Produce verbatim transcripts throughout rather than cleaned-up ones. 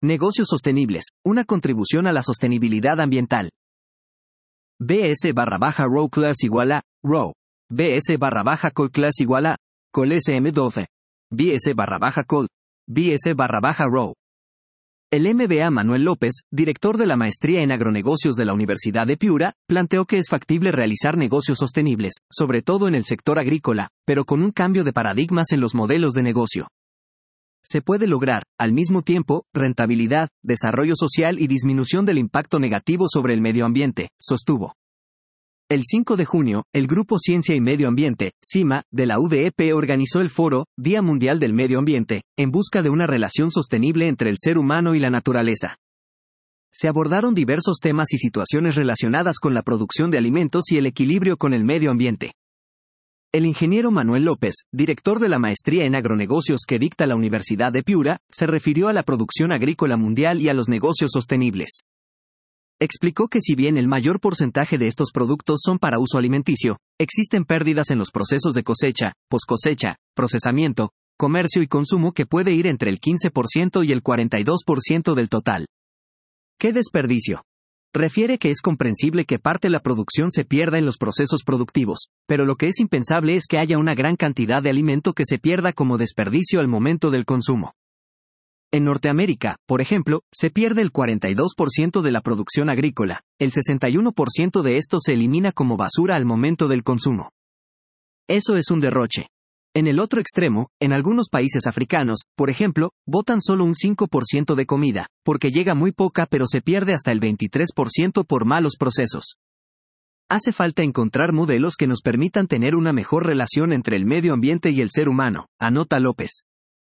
Negocios sostenibles, una contribución a la sostenibilidad ambiental. B S barra baja row class igual a, row. B S barra baja col class igual a, col S M doce. B S barra baja col. B S barra baja row. El M B A Manuel López, director de la maestría en agronegocios de la Universidad de Piura, planteó que es factible realizar negocios sostenibles, sobre todo en el sector agrícola, pero con un cambio de paradigmas en los modelos de negocio. Se puede lograr, al mismo tiempo, rentabilidad, desarrollo social y disminución del impacto negativo sobre el medio ambiente, sostuvo. El cinco de junio, el Grupo Ciencia y Medio Ambiente, CIMA, de la U D E P organizó el foro, Día Mundial del Medio Ambiente, en busca de una relación sostenible entre el ser humano y la naturaleza. Se abordaron diversos temas y situaciones relacionadas con la producción de alimentos y el equilibrio con el medio ambiente. El ingeniero Manuel López, director de la maestría en agronegocios que dicta la Universidad de Piura, se refirió a la producción agrícola mundial y a los negocios sostenibles. Explicó que si bien el mayor porcentaje de estos productos son para uso alimenticio, existen pérdidas en los procesos de cosecha, poscosecha, procesamiento, comercio y consumo que puede ir entre el quince por ciento y el cuarenta y dos por ciento del total. ¿Qué desperdicio? Refiere que es comprensible que parte de la producción se pierda en los procesos productivos, pero lo que es impensable es que haya una gran cantidad de alimento que se pierda como desperdicio al momento del consumo. En Norteamérica, por ejemplo, se pierde el cuarenta y dos por ciento de la producción agrícola, el sesenta y uno por ciento de esto se elimina como basura al momento del consumo. Eso es un derroche. En el otro extremo, en algunos países africanos, por ejemplo, botan solo un cinco por ciento de comida, porque llega muy poca pero se pierde hasta el veintitrés por ciento por malos procesos. Hace falta encontrar modelos que nos permitan tener una mejor relación entre el medio ambiente y el ser humano, anota López.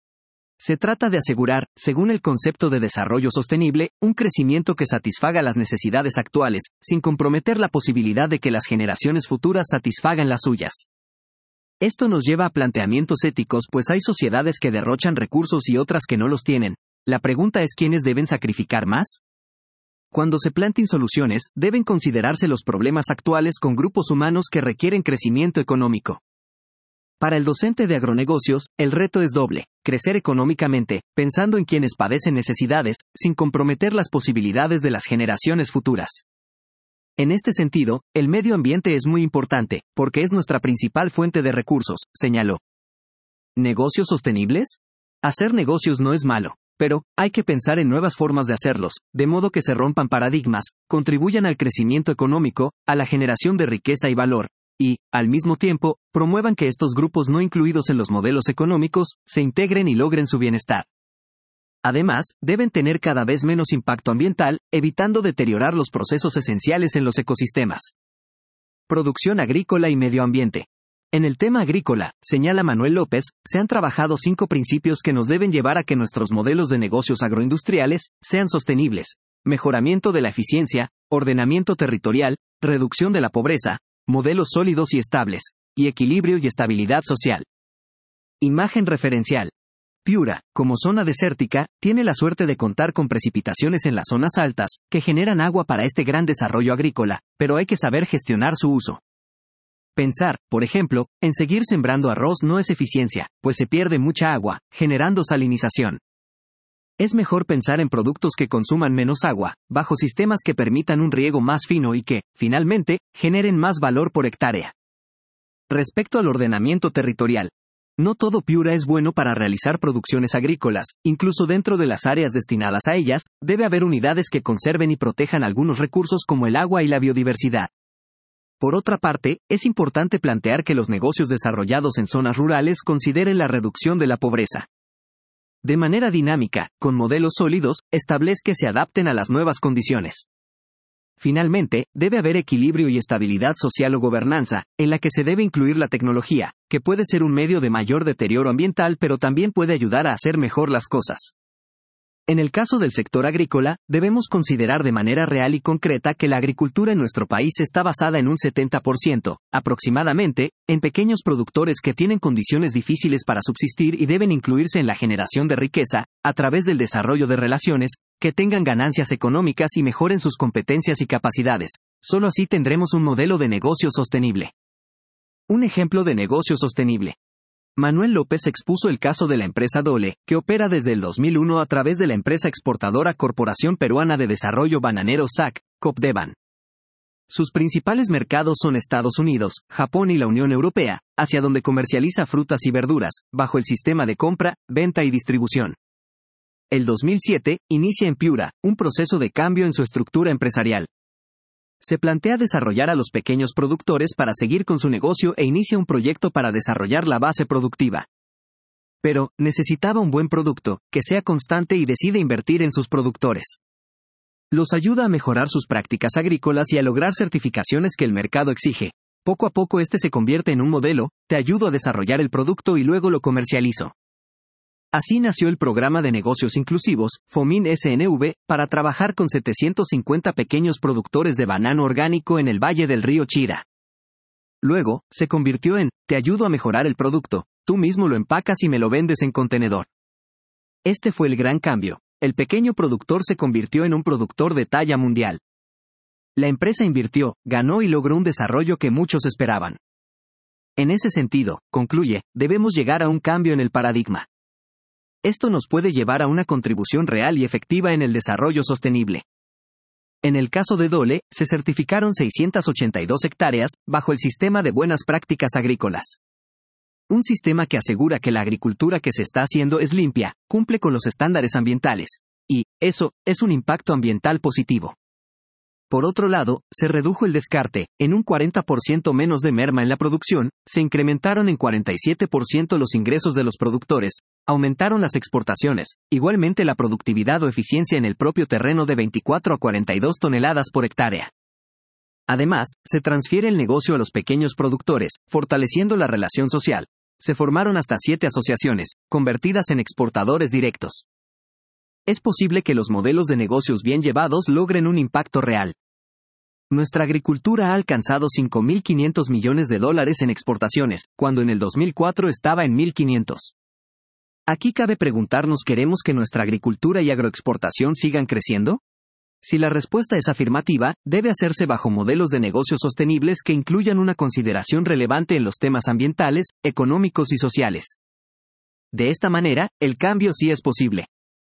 Se trata de asegurar, según el concepto de desarrollo sostenible, un crecimiento que satisfaga las necesidades actuales, sin comprometer la posibilidad de que las generaciones futuras satisfagan las suyas. Esto nos lleva a planteamientos éticos, pues hay sociedades que derrochan recursos y otras que no los tienen. La pregunta es ¿quiénes deben sacrificar más? Cuando se planteen soluciones, deben considerarse los problemas actuales con grupos humanos que requieren crecimiento económico. Para el docente de agronegocios, el reto es doble, crecer económicamente, pensando en quienes padecen necesidades, sin comprometer las posibilidades de las generaciones futuras. En este sentido, el medio ambiente es muy importante, porque es nuestra principal fuente de recursos, señaló. ¿Negocios sostenibles? Hacer negocios no es malo, pero hay que pensar en nuevas formas de hacerlos, de modo que se rompan paradigmas, contribuyan al crecimiento económico, a la generación de riqueza y valor, y, al mismo tiempo, promuevan que estos grupos no incluidos en los modelos económicos, se integren y logren su bienestar. Además, deben tener cada vez menos impacto ambiental, evitando deteriorar los procesos esenciales en los ecosistemas. Producción agrícola y medio ambiente. En el tema agrícola, señala Manuel López, se han trabajado cinco principios que nos deben llevar a que nuestros modelos de negocios agroindustriales sean sostenibles: mejoramiento de la eficiencia, ordenamiento territorial, reducción de la pobreza, modelos sólidos y estables, y equilibrio y estabilidad social. Imagen referencial. Piura, como zona desértica, tiene la suerte de contar con precipitaciones en las zonas altas, que generan agua para este gran desarrollo agrícola, pero hay que saber gestionar su uso. Pensar, por ejemplo, en seguir sembrando arroz no es eficiencia, pues se pierde mucha agua, generando salinización. Es mejor pensar en productos que consuman menos agua, bajo sistemas que permitan un riego más fino y que, finalmente, generen más valor por hectárea. Respecto al ordenamiento territorial, no todo Piura es bueno para realizar producciones agrícolas, incluso dentro de las áreas destinadas a ellas, debe haber unidades que conserven y protejan algunos recursos como el agua y la biodiversidad. Por otra parte, es importante plantear que los negocios desarrollados en zonas rurales consideren la reducción de la pobreza. De manera dinámica, con modelos sólidos, establezca que se adapten a las nuevas condiciones. Finalmente, debe haber equilibrio y estabilidad social o gobernanza, en la que se debe incluir la tecnología, que puede ser un medio de mayor deterioro ambiental pero también puede ayudar a hacer mejor las cosas. En el caso del sector agrícola, debemos considerar de manera real y concreta que la agricultura en nuestro país está basada en un setenta por ciento, aproximadamente, en pequeños productores que tienen condiciones difíciles para subsistir y deben incluirse en la generación de riqueza, a través del desarrollo de relaciones, que tengan ganancias económicas y mejoren sus competencias y capacidades. Solo así tendremos un modelo de negocio sostenible. Un ejemplo de negocio sostenible. Manuel López expuso el caso de la empresa Dole, que opera desde el dos mil uno a través de la empresa exportadora Corporación Peruana de Desarrollo Bananero S A C, Copdeban. Sus principales mercados son Estados Unidos, Japón y la Unión Europea, hacia donde comercializa frutas y verduras, bajo el sistema de compra, venta y distribución. El dos mil siete, inicia en Piura, un proceso de cambio en su estructura empresarial. Se plantea desarrollar a los pequeños productores para seguir con su negocio e inicia un proyecto para desarrollar la base productiva. Pero, necesitaba un buen producto, que sea constante y decide invertir en sus productores. Los ayuda a mejorar sus prácticas agrícolas y a lograr certificaciones que el mercado exige. Poco a poco este se convierte en un modelo, te ayudo a desarrollar el producto y luego lo comercializo. Así nació el programa de negocios inclusivos, FOMIN S N V, para trabajar con setecientos cincuenta pequeños productores de banano orgánico en el Valle del Río Chira. Luego, se convirtió en, te ayudo a mejorar el producto, tú mismo lo empacas y me lo vendes en contenedor. Este fue el gran cambio. El pequeño productor se convirtió en un productor de talla mundial. La empresa invirtió, ganó y logró un desarrollo que muchos esperaban. En ese sentido, concluye, debemos llegar a un cambio en el paradigma. Esto nos puede llevar a una contribución real y efectiva en el desarrollo sostenible. En el caso de Dole, se certificaron seiscientas ochenta y dos hectáreas, bajo el sistema de buenas prácticas agrícolas. Un sistema que asegura que la agricultura que se está haciendo es limpia, cumple con los estándares ambientales. Y, eso, es un impacto ambiental positivo. Por otro lado, se redujo el descarte, en un cuarenta por ciento menos de merma en la producción, se incrementaron en cuarenta y siete por ciento los ingresos de los productores, aumentaron las exportaciones, igualmente la productividad o eficiencia en el propio terreno de veinticuatro a cuarenta y dos toneladas por hectárea. Además, se transfiere el negocio a los pequeños productores, fortaleciendo la relación social. Se formaron hasta siete asociaciones, convertidas en exportadores directos. Es posible que los modelos de negocios bien llevados logren un impacto real. Nuestra agricultura ha alcanzado cinco mil quinientos millones de dólares en exportaciones, cuando en el dos mil cuatro estaba en mil quinientos. Aquí cabe preguntarnos, ¿queremos que nuestra agricultura y agroexportación sigan creciendo? Si la respuesta es afirmativa, debe hacerse bajo modelos de negocios sostenibles que incluyan una consideración relevante en los temas ambientales, económicos y sociales. De esta manera, el cambio sí es posible.